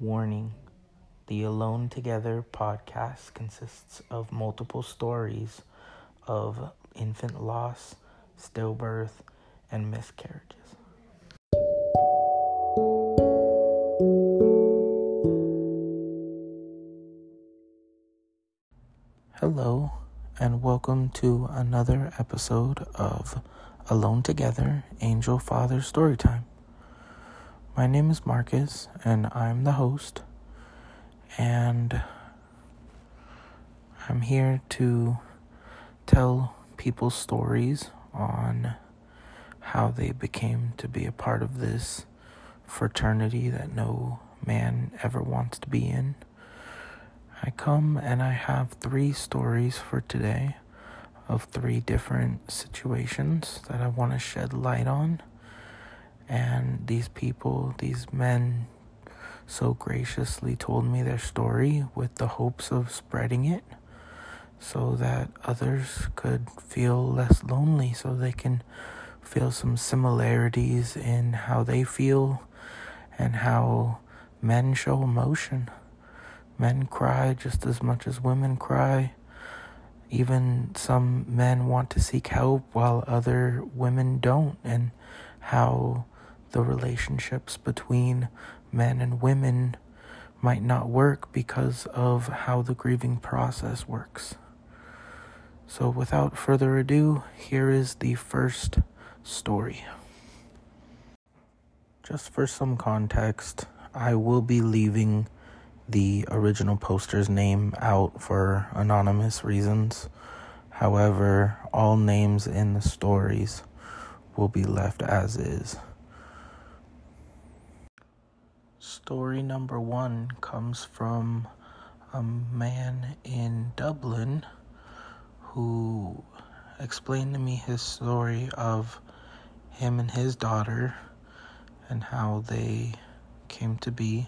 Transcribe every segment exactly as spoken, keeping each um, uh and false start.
Warning: the Alone Together podcast consists of multiple stories of infant loss, stillbirth, and miscarriages. Hello, and welcome to another episode of Alone Together, Angel Father Storytime. My name is Marcus, and I'm the host, and I'm here to tell people's stories on how they became to be a part of this fraternity that no man ever wants to be in. I come and I have three stories for today of three different situations that I want to shed light on. And these people, these men, so graciously told me their story with the hopes of spreading it so that others could feel less lonely, so they can feel some similarities in how they feel and how men show emotion. Men cry just as much as women cry. Even some men want to seek help while other women don't, and how the relationships between men and women might not work because of how the grieving process works. So without further ado, here is the first story. Just for some context, I will be leaving the original poster's name out for anonymous reasons. However, all names in the stories will be left as is. Story number one comes from a man in Dublin who explained to me his story of him and his daughter and how they came to be.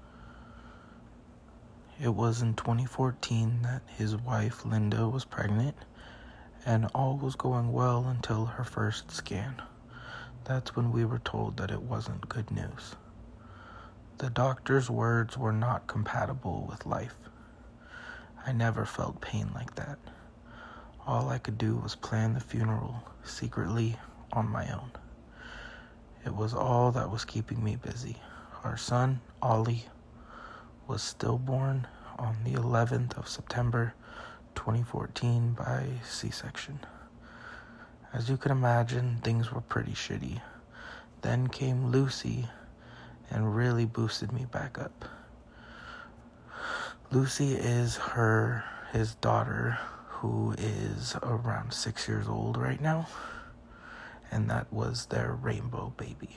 It was in twenty fourteen that his wife, Linda, was pregnant, and all was going well until her first scan. That's when we were told that it wasn't good news. The doctor's words were not compatible with life. I never felt pain like that. All I could do was plan the funeral secretly on my own. It was all that was keeping me busy. Our son, Ollie, was stillborn on the eleventh of September twenty fourteen by C-section. As you can imagine, things were pretty shitty. Then came Lucy and really boosted me back up. Lucy is her his daughter, who is around six years old right now, and that was their rainbow baby.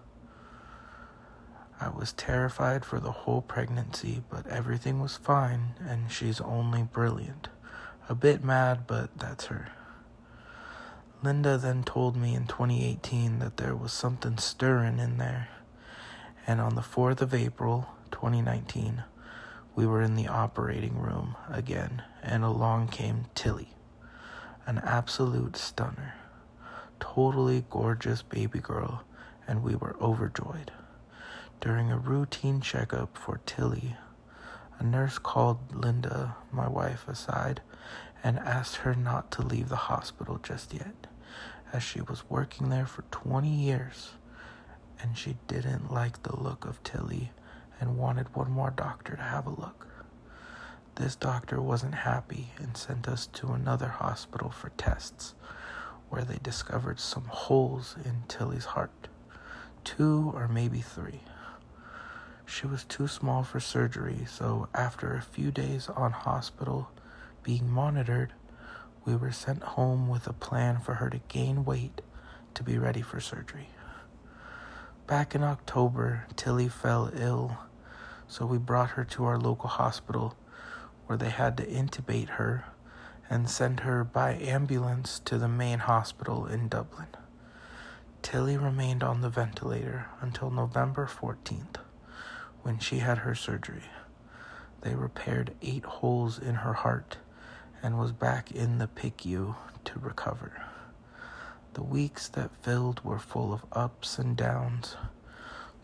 I was terrified for the whole pregnancy, but everything was fine, and she's only brilliant. A bit mad, but that's her. Linda then told me in twenty eighteen that there was something stirring in there, and on the fourth of April, twenty nineteen, we were in the operating room again, and along came Tilly, an absolute stunner. Totally gorgeous baby girl, and we were overjoyed. During a routine checkup for Tilly, a nurse called Linda, my wife, aside and asked her not to leave the hospital just yet, as she was working there for twenty years, and she didn't like the look of Tilly and wanted one more doctor to have a look. This doctor wasn't happy and sent us to another hospital for tests, where they discovered some holes in Tilly's heart. Two or maybe three. She was too small for surgery, so after a few days on hospital being monitored, we were sent home with a plan for her to gain weight to be ready for surgery. Back in October, Tilly fell ill, so we brought her to our local hospital, where they had to intubate her and send her by ambulance to the main hospital in Dublin. Tilly remained on the ventilator until November fourteenth, when she had her surgery. They repaired eight holes in her heart and was back in the P I C U to recover. The weeks that filled were full of ups and downs.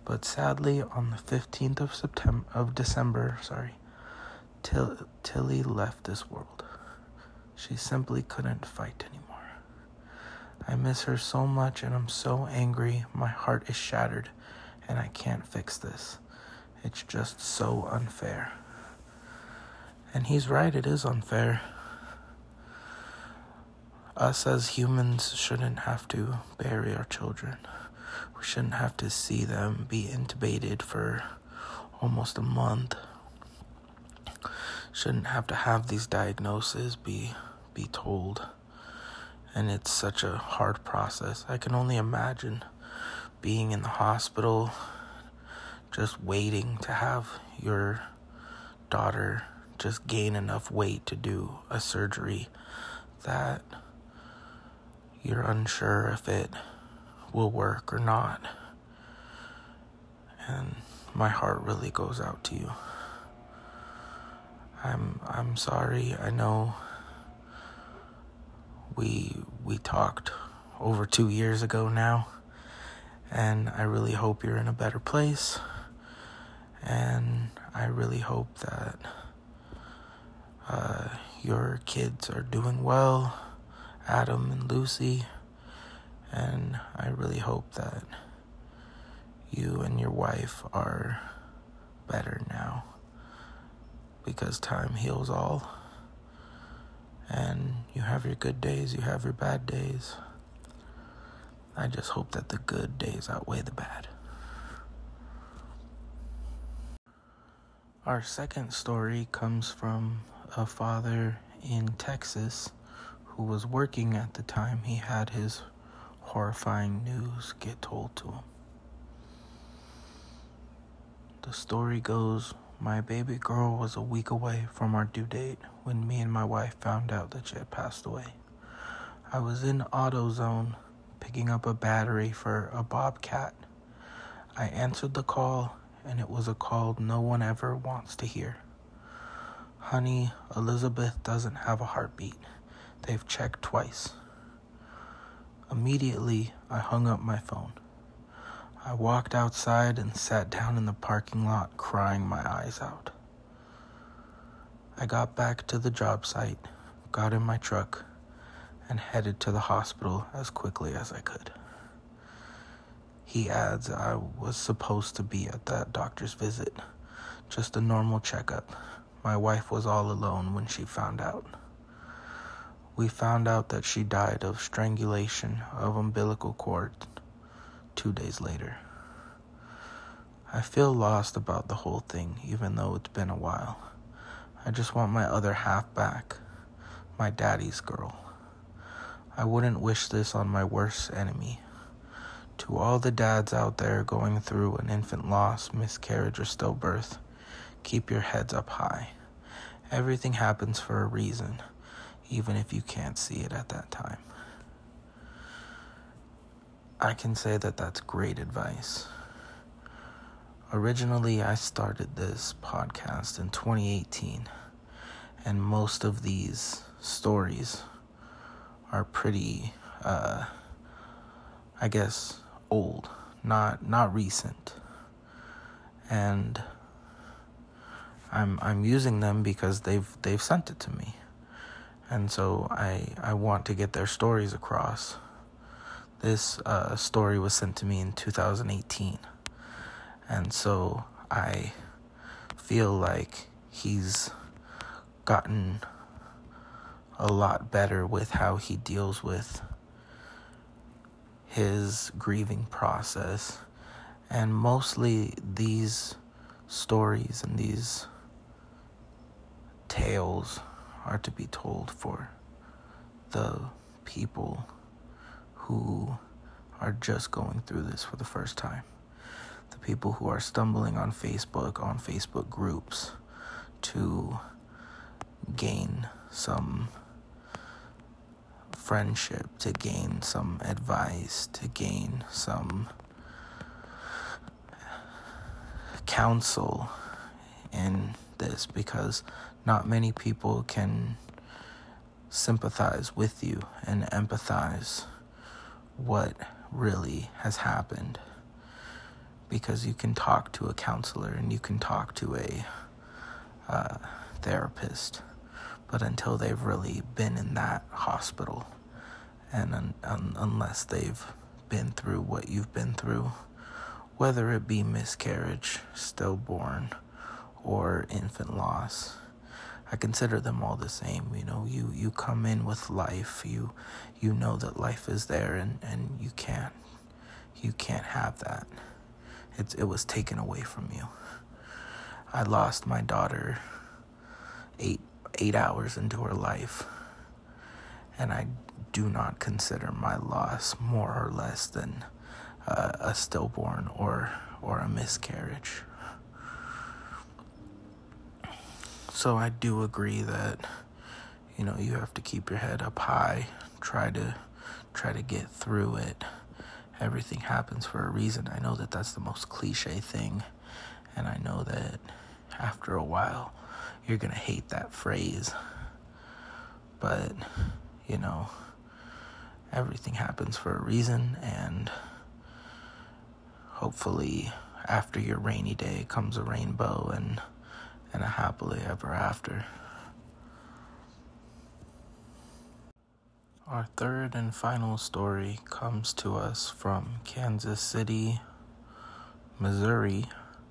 But sadly, on the fifteenth of September of December, sorry, Till- Tilly left this world. She simply couldn't fight anymore. I miss her so much and I'm so angry. My heart is shattered and I can't fix this. It's just so unfair. And he's right, it is unfair. Us as humans shouldn't have to bury our children. We shouldn't have to see them be intubated for almost a month. Shouldn't have to have these diagnoses be be told. And it's such a hard process. I can only imagine being in the hospital, just waiting to have your daughter just gain enough weight to do a surgery that you're unsure if it will work or not. And my heart really goes out to you. I'm I'm sorry. I know we we talked over two years ago now, and I really hope you're in a better place. And I really hope that uh, your kids are doing well, Adam and Lucy. And I really hope that you and your wife are better now, because time heals all. And you have your good days, you have your bad days. I just hope that the good days outweigh the bad. Our second story comes from a father in Texas who was working at the time he had his horrifying news get told to him. The story goes, my baby girl was a week away from our due date when me and my wife found out that she had passed away. I was in AutoZone picking up a battery for a Bobcat. I answered the call, and it was a call no one ever wants to hear. Honey, Elizabeth doesn't have a heartbeat. They've checked twice. Immediately, I hung up my phone. I walked outside and sat down in the parking lot crying my eyes out. I got back to the job site, got in my truck, and headed to the hospital as quickly as I could. He adds I was supposed to be at that doctor's visit, just a normal checkup. My wife was all alone when she found out. We found out that she died of strangulation of umbilical cord two days later. I feel lost about the whole thing, even though it's been a while. I just want my other half back, my daddy's girl. I wouldn't wish this on my worst enemy. To all the dads out there going through an infant loss, miscarriage, or stillbirth, keep your heads up high. Everything happens for a reason, even if you can't see it at that time. I can say that that's great advice. Originally, I started this podcast in twenty eighteen, and most of these stories are pretty, uh, I guess, old, not not recent. And I'm I'm using them because they've they've sent it to me. And so I I want to get their stories across. This uh, story was sent to me in two thousand eighteen. And so I feel like he's gotten a lot better with how he deals with his grieving process. And mostly these stories and these tales are to be told for the people who are just going through this for the first time. The people who are stumbling on Facebook, on Facebook groups, to gain some friendship, to gain some advice, to gain some counsel in this, because not many people can sympathize with you and empathize what really has happened. because you can talk to a counselor and you can talk to a uh, therapist, but until they've really been in that hospital, and un- un- unless they've been through what you've been through, whether it be miscarriage, stillborn, or infant loss, I consider them all the same. You know, you, you come in with life, you you know that life is there, and, and you can't you can't have that. It's it was taken away from you. I lost my daughter eight eight hours into her life, and I do not consider my loss more or less than uh, a stillborn or or a miscarriage. So I do agree that, you know, you have to keep your head up high, try to try to get through it. Everything happens for a reason. I know that that's the most cliche thing, and I know that after a while you're gonna hate that phrase, but you know, everything happens for a reason, and hopefully after your rainy day comes a rainbow and and a happily ever after. Our third and final story comes to us from Kansas City, Missouri,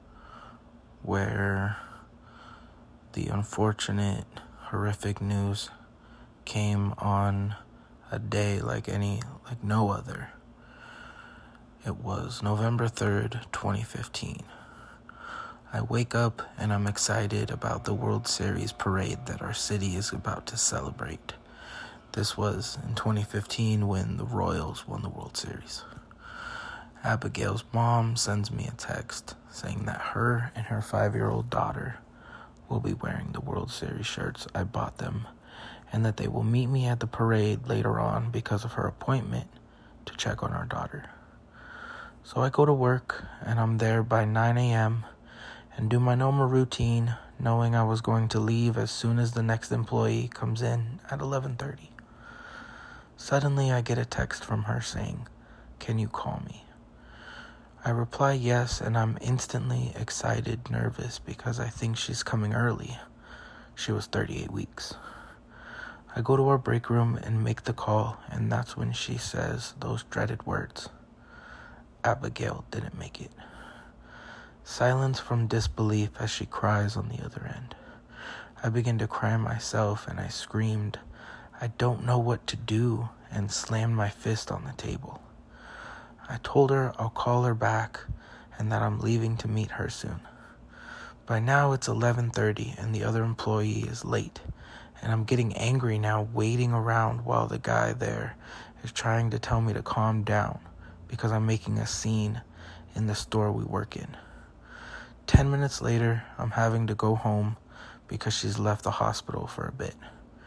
where the unfortunate, horrific news came on a day like any, like no other. It was November third, twenty fifteen. I wake up and I'm excited about the World Series parade that our city is about to celebrate. This was in twenty fifteen when the Royals won the World Series. Abigail's mom sends me a text saying that her and her five-year-old daughter will be wearing the World Series shirts I bought them, and that they will meet me at the parade later on because of her appointment to check on our daughter. So I go to work, and I'm there by nine a.m., and do my normal routine, knowing I was going to leave as soon as the next employee comes in at eleven thirty. Suddenly, I get a text from her saying, "Can you call me?" I reply yes, and I'm instantly excited, nervous, because I think she's coming early. She was thirty-eight weeks. I go to our break room and make the call, and that's when she says those dreaded words, "Abigail didn't make it." Silence from disbelief as she cries on the other end. I begin to cry myself, and I screamed, "I don't know what to do," and slammed my fist on the table. I told her I'll call her back and that I'm leaving to meet her soon. By now it's eleven thirty and the other employee is late, and I'm getting angry now, waiting around while the guy there is trying to tell me to calm down because I'm making a scene in the store we work in. Ten minutes later, I'm having to go home because she's left the hospital for a bit.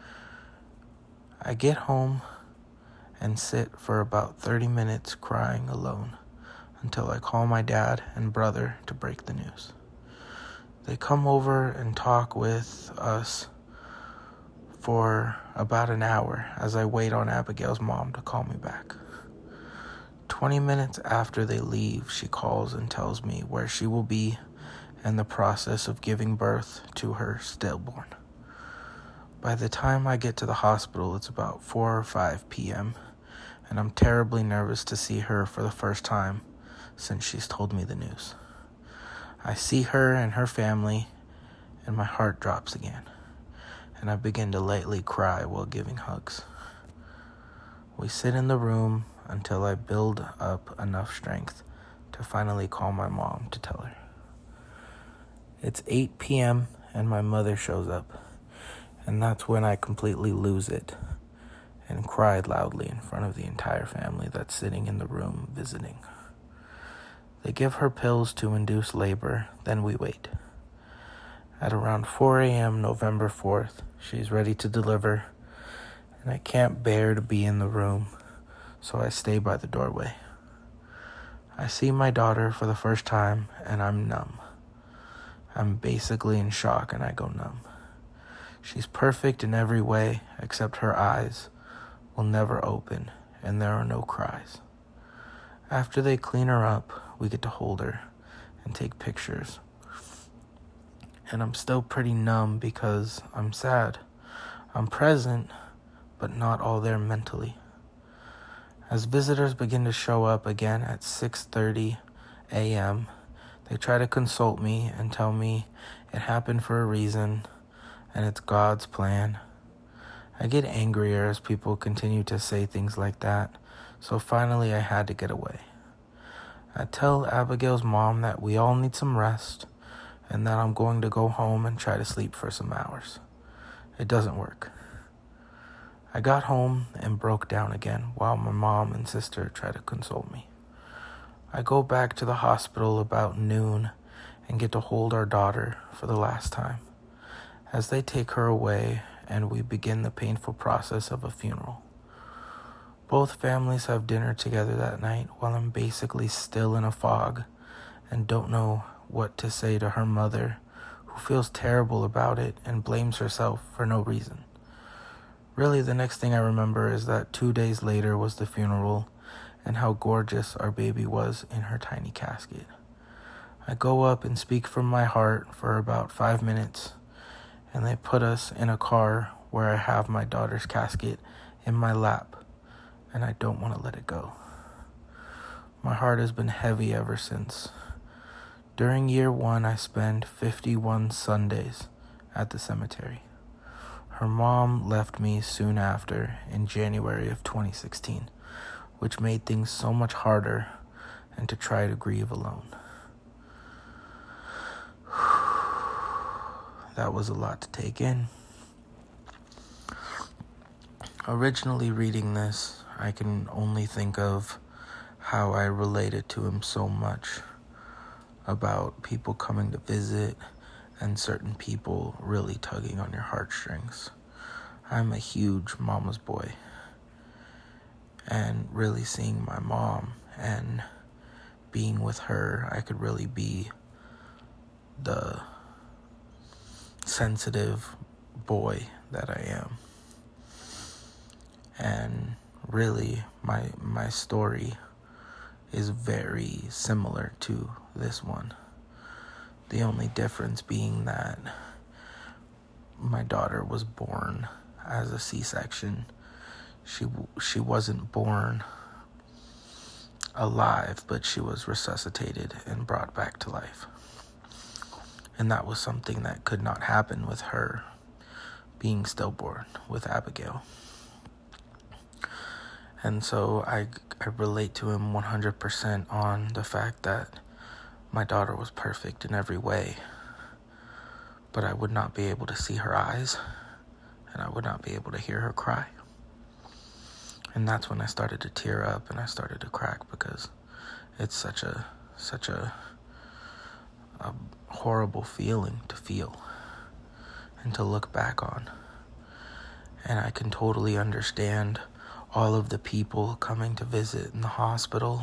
I get home and sit for about thirty minutes crying alone until I call my dad and brother to break the news. They come over and talk with us for about an hour as I wait on Abigail's mom to call me back. Twenty minutes after they leave, she calls and tells me where she will be and the process of giving birth to her stillborn. By the time I get to the hospital, it's about four or five p.m., and I'm terribly nervous to see her for the first time since she's told me the news. I see her and her family, and my heart drops again, and I begin to lightly cry while giving hugs. We sit in the room until I build up enough strength to finally call my mom to tell her. It's eight p.m. and my mother shows up, and that's when I completely lose it and cried loudly in front of the entire family that's sitting in the room visiting. They give her pills to induce labor, then we wait. At around four a.m. November fourth, she's ready to deliver, and I can't bear to be in the room, so I stay by the doorway. I see my daughter for the first time, and I'm numb. I'm basically in shock, and I go numb. She's perfect in every way, except her eyes will never open, and there are no cries. After they clean her up, we get to hold her, and take pictures. And I'm still pretty numb because I'm sad. I'm present, but not all there mentally. As visitors begin to show up again at six thirty a.m., they try to consult me and tell me it happened for a reason and it's God's plan. I get angrier as people continue to say things like that, so finally I had to get away. I tell Abigail's mom that we all need some rest and that I'm going to go home and try to sleep for some hours. It doesn't work. I got home and broke down again while my mom and sister try to console me. I go back to the hospital about noon and get to hold our daughter for the last time as they take her away and we begin the painful process of a funeral. Both families have dinner together that night while I'm basically still in a fog and don't know what to say to her mother, who feels terrible about it and blames herself for no reason. Really, the next thing I remember is that two days later was the funeral and how gorgeous our baby was in her tiny casket. I go up and speak from my heart for about five minutes, and they put us in a car where I have my daughter's casket in my lap, and I don't want to let it go. My heart has been heavy ever since. During year one, I spent fifty-one Sundays at the cemetery. Her mom left me soon after in January of twenty sixteen, which made things so much harder and to try to grieve alone. That was a lot to take in. Originally reading this, I can only think of how I related to him so much, about people coming to visit and certain people really tugging on your heartstrings. I'm a huge mama's boy, and really seeing my mom and being with her, I could really be the sensitive boy that I am. And really, my my story is very similar to this one. The only difference being that my daughter was born as a C-section. She she wasn't born alive, but she was resuscitated and brought back to life. And that was something that could not happen with her being stillborn, with Abigail. And so I, I relate to him one hundred percent on the fact that my daughter was perfect in every way, but I would not be able to see her eyes, and I would not be able to hear her cry. And that's when I started to tear up and I started to crack, because it's such a such a, a horrible feeling to feel and to look back on. And I can totally understand all of the people coming to visit in the hospital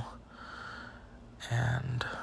and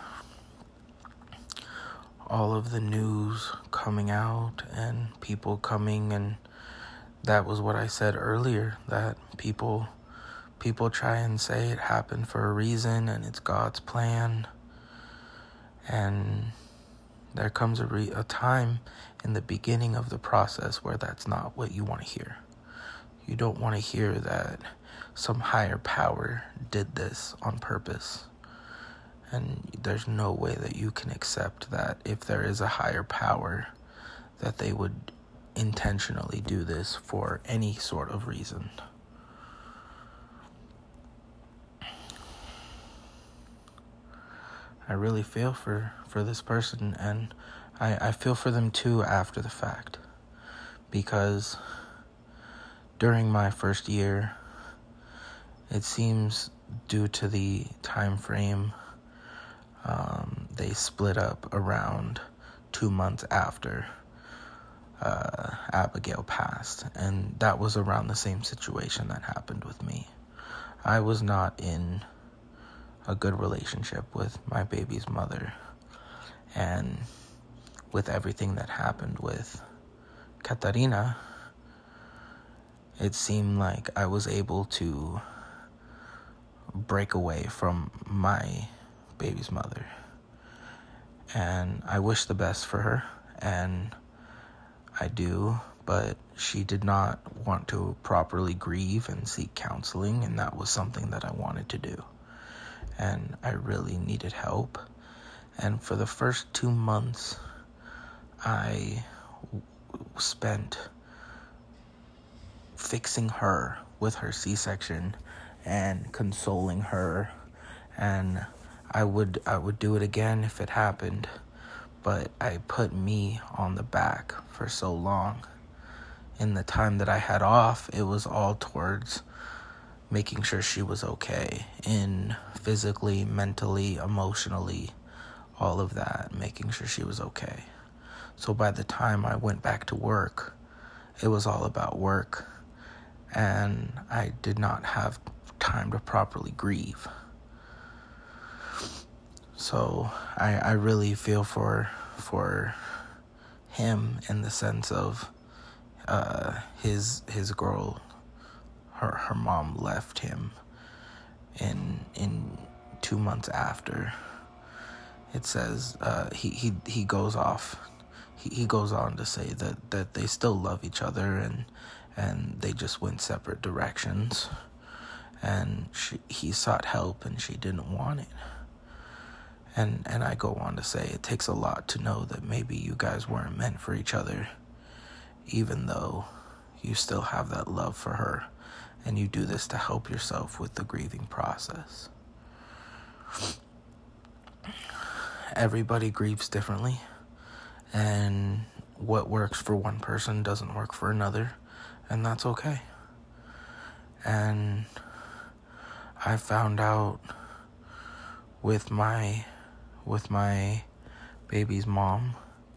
all of the news coming out and people coming, and that was what I said earlier, that people people try and say it happened for a reason and it's God's plan. And there comes a, re- a time in the beginning of the process where that's not what you want to hear. You don't want to hear that some higher power did this on purpose. And there's no way that you can accept that if there is a higher power, that they would intentionally do this for any sort of reason. I really feel for, for this person, and I, I feel for them too after the fact, because during my first year, it seems due to the time frame, um, they split up around two months after uh, Abigail passed, and that was around the same situation that happened with me. I was not in a good relationship with my baby's mother, and with everything that happened with Katarina, it seemed like I was able to break away from my baby's mother. And I wish the best for her, and I do, but she did not want to properly grieve and seek counseling, and that was something that I wanted to do. And I really needed help. And for the first two months, I w- spent fixing her with her C-section and consoling her, and I would I would do it again if it happened, but I put me on the back for so long. In the time that I had off, it was all towards making sure she was okay, in physically, mentally, emotionally, all of that, making sure she was okay. So by the time I went back to work, it was all about work, and I did not have time to properly grieve. So I, I really feel for for him in the sense of uh, his his girl, her her mom left him in in two months after. It says uh, he he he goes off. He he goes on to say that, that they still love each other, and and they just went separate directions. And she, he sought help, and she didn't want it. And and I go on to say it takes a lot to know that maybe you guys weren't meant for each other, even though you still have that love for her, and you do this to help yourself with the grieving process. Everybody grieves differently, and what works for one person doesn't work for another, and that's okay. And I found out with my with my baby's mom,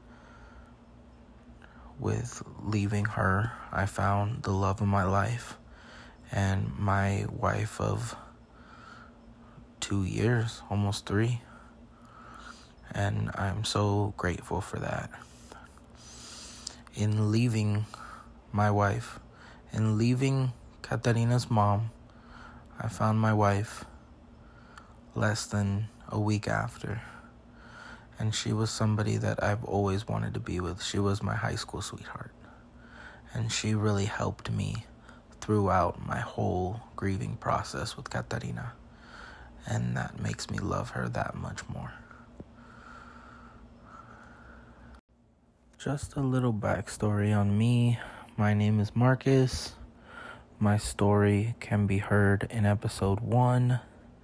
with leaving her, I found the love of my life, and my wife of two years, almost three. And I'm so grateful for that. In leaving my wife, in leaving Katarina's mom, I found my wife less than a week after. And she was somebody that I've always wanted to be with. She was my high school sweetheart. And she really helped me throughout my whole grieving process with Katarina. And that makes me love her that much more. Just a little backstory on me. My name is Marcus. My story can be heard in episode one.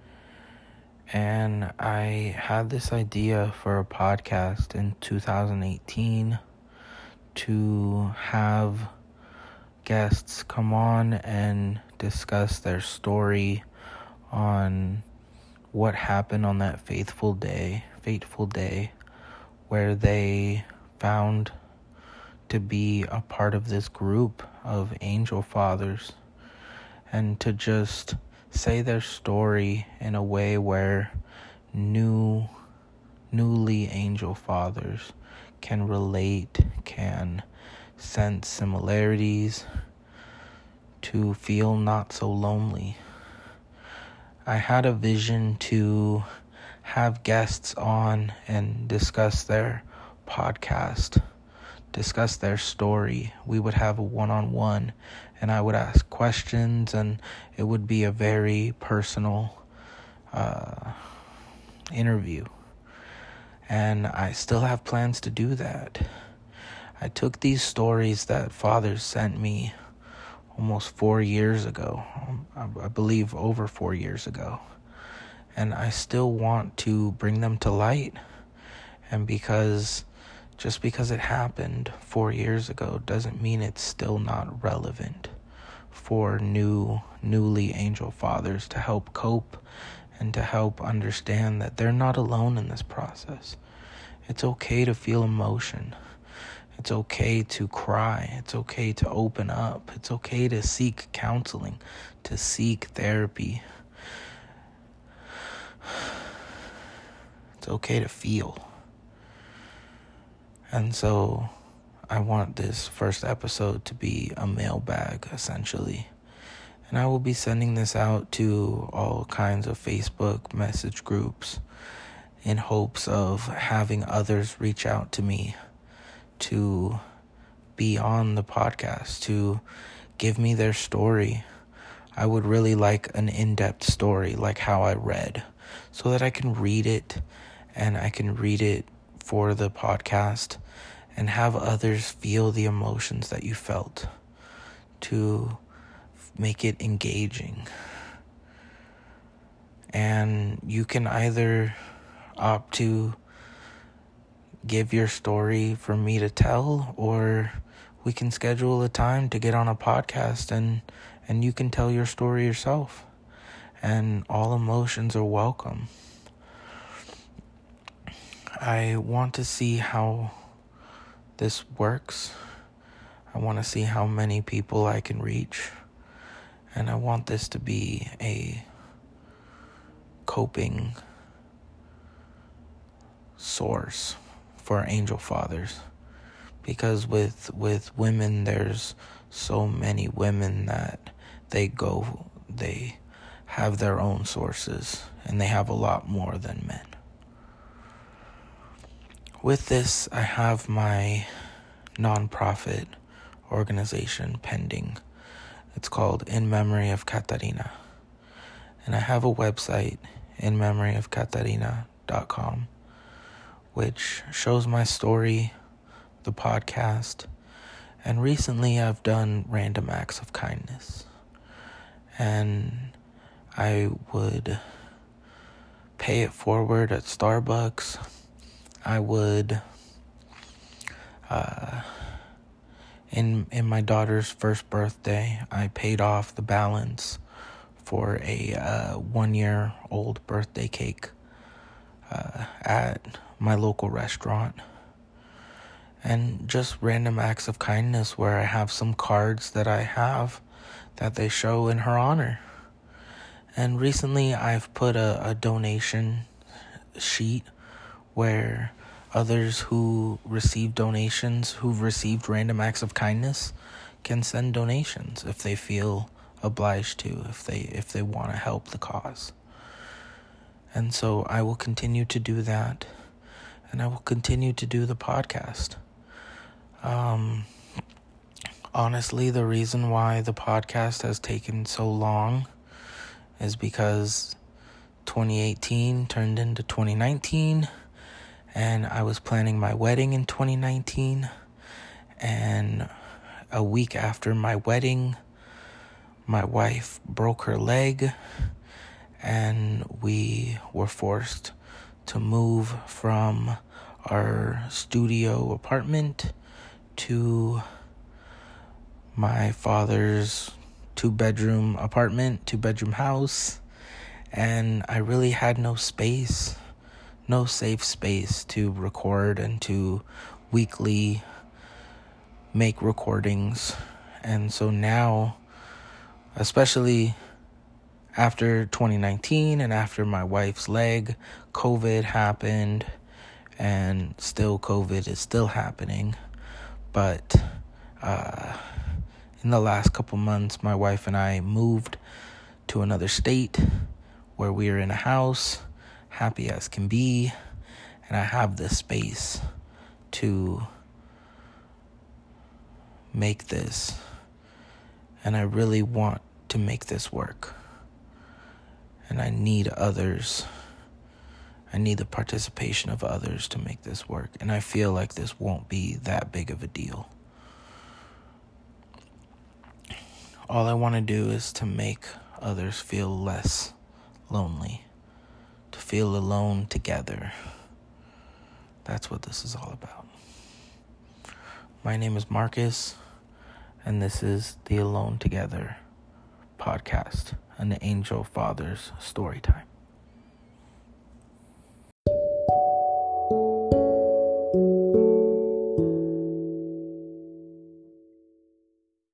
And I had this idea for a podcast in two thousand eighteen to have guests come on and discuss their story on what happened on that faithful day, fateful day, where they found to be a part of this group of angel fathers, and to just say their story in a way where new, newly angel fathers can relate, can sense similarities, to feel not so lonely. I had a vision to have guests on and discuss their podcast, discuss their story. We would have a one-on-one, and I would ask questions, and it would be a very personal uh, interview. And I still have plans to do that. I took these stories that fathers sent me almost four years ago, I believe over four years ago, and I still want to bring them to light. And because just because it happened four years ago doesn't mean it's still not relevant for new, newly angel fathers to help cope and to help understand that they're not alone in this process. It's okay to feel emotion. It's okay to cry. It's okay to open up. It's okay to seek counseling, to seek therapy. It's okay to feel. And so I want this first episode to be a mailbag, essentially. And I will be sending this out to all kinds of Facebook message groups in hopes of having others reach out to me to be on the podcast, to give me their story. I would really like an in-depth story, like how I read, so that I can read it, and I can read it for the podcast and have others feel the emotions that you felt, to make it engaging. And you can either opt to give your story for me to tell, or we can schedule a time to get on a podcast and and you can tell your story yourself, and all emotions are welcome. I want to see how this works. I want to see how many people I can reach, and I want this to be a coping source for angel fathers, because with with women, there's so many women that they go they have their own sources, and they have a lot more than men. With this, I have my nonprofit organization pending. It's called In Memory of Katarina, and I have a website, in memory of katarina dot com, which shows my story, the podcast, and recently I've done random acts of kindness. And I would pay it forward at Starbucks. I would, uh, in in my daughter's first birthday, I paid off the balance for a uh, one-year-old birthday cake uh, at my local restaurant. And just random acts of kindness where I have some cards that I have that they show in her honor. And recently I've put a, a donation sheet where others who receive donations, who've received random acts of kindness, can send donations if they feel obliged to, if they if they want to help the cause. And so I will continue to do that, and I will continue to do the podcast. Um, honestly, the reason why the podcast has taken so long is because twenty eighteen turned into twenty nineteen, and I was planning my wedding in twenty nineteen, and a week after my wedding, my wife broke her leg, and we were forced to move from our studio apartment to my father's two-bedroom apartment, two-bedroom house, and I really had no space, no safe space to record and to weekly make recordings. And so now, especially after twenty nineteen and after my wife's leg, COVID happened, and still COVID is still happening. But uh, in the last couple months, my wife and I moved to another state where we are in a house, happy as can be, and I have the space to make this, and I really want to make this work, and I need others. I need the participation of others to make this work, and I feel like this won't be that big of a deal. All I want to do is to make others feel less lonely, to feel alone together. That's what this is all about. My name is Marcus, and this is the Alone Together podcast, an Angel Father's story time.